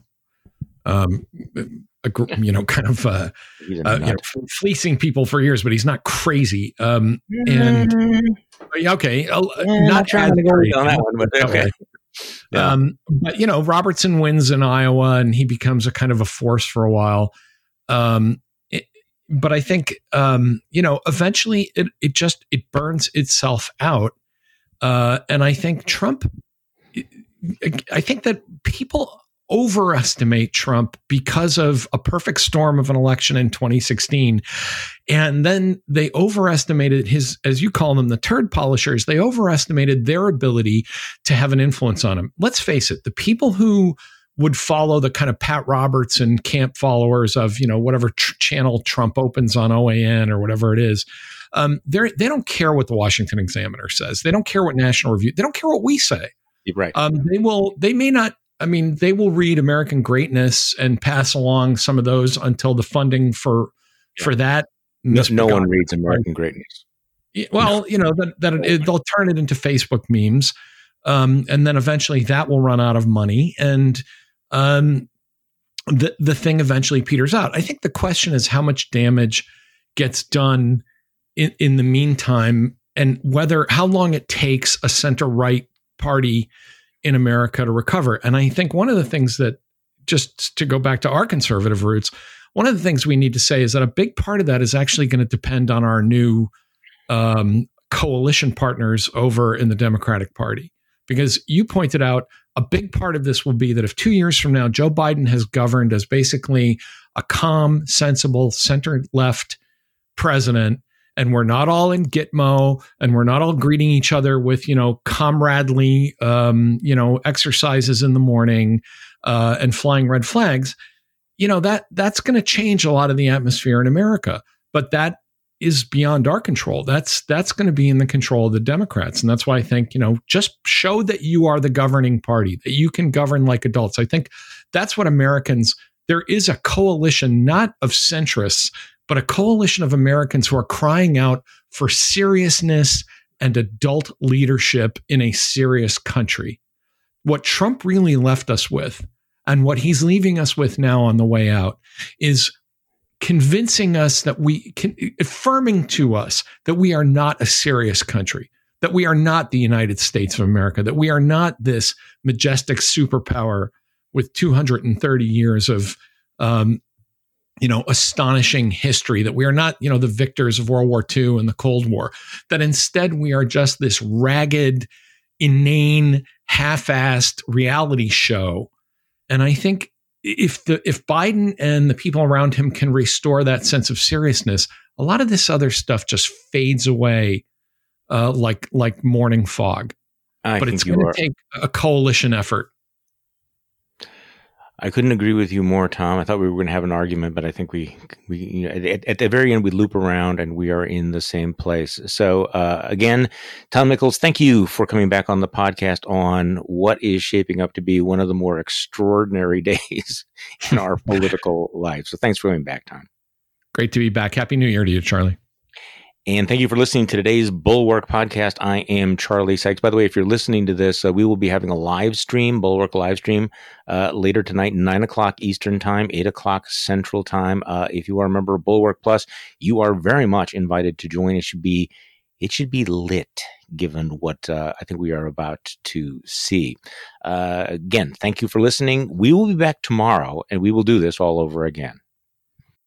fleecing people for years, but he's not crazy. Not trying to go on that one, but okay. Yeah. But, Robertson wins in Iowa and he becomes a kind of a force for a while. But I think, eventually it burns itself out. And I think I think that people overestimate Trump because of a perfect storm of an election in 2016. And then they overestimated his, as you call them, the turd polishers. They overestimated their ability to have an influence on him. Let's face it, the people who would follow the kind of Pat Robertson camp followers of, whatever channel Trump opens on OAN or whatever it is, they don't care what the Washington Examiner says. They don't care what National Review, they don't care what we say. Right. They may not, they will read American Greatness and pass along some of those until the funding for that. No one reads American Greatness. Well, they'll turn it into Facebook memes. And then eventually that will run out of money. And the thing eventually peters out. I think the question is how much damage gets done in the meantime, and how long it takes a center-right party in America to recover. And I think one of the things that, just to go back to our conservative roots, one of the things we need to say is that a big part of that is actually going to depend on our new coalition partners over in the Democratic Party. Because you pointed out a big part of this will be that if 2 years from now, Joe Biden has governed as basically a calm, sensible, center-left president, and we're not all in Gitmo, and we're not all greeting each other with, comradely, exercises in the morning and flying red flags, that's going to change a lot of the atmosphere in America. But that is beyond our control. That's going to be in the control of the Democrats. And that's why I think, just show that you are the governing party, that you can govern like adults. I think that's what there is a coalition, not of centrists, but a coalition of Americans who are crying out for seriousness and adult leadership in a serious country. What Trump really left us with, and what he's leaving us with now on the way out, is convincing us affirming to us that we are not a serious country, that we are not the United States of America, that we are not this majestic superpower with 230 years of, astonishing history, that we are not, the victors of World War II and the Cold War, that instead we are just this ragged, inane, half-assed reality show. And I think if Biden and the people around him can restore that sense of seriousness, a lot of this other stuff just fades away like morning fog. But it's going to take a coalition effort. I couldn't agree with you more, Tom. I thought we were going to have an argument, but I think we at the very end we loop around and we are in the same place. So again, Tom Nichols, thank you for coming back on the podcast on what is shaping up to be one of the more extraordinary days in our political life. So thanks for coming back, Tom. Great to be back. Happy New Year to you, Charlie. And thank you for listening to today's Bulwark podcast. I am Charlie Sykes. By the way, if you're listening to this, we will be having a live stream, Bulwark live stream, later tonight, 9 o'clock Eastern time, 8 o'clock Central time. If you are a member of Bulwark Plus, you are very much invited to join. It should be lit, given what I think we are about to see. Again, thank you for listening. We will be back tomorrow, and we will do this all over again.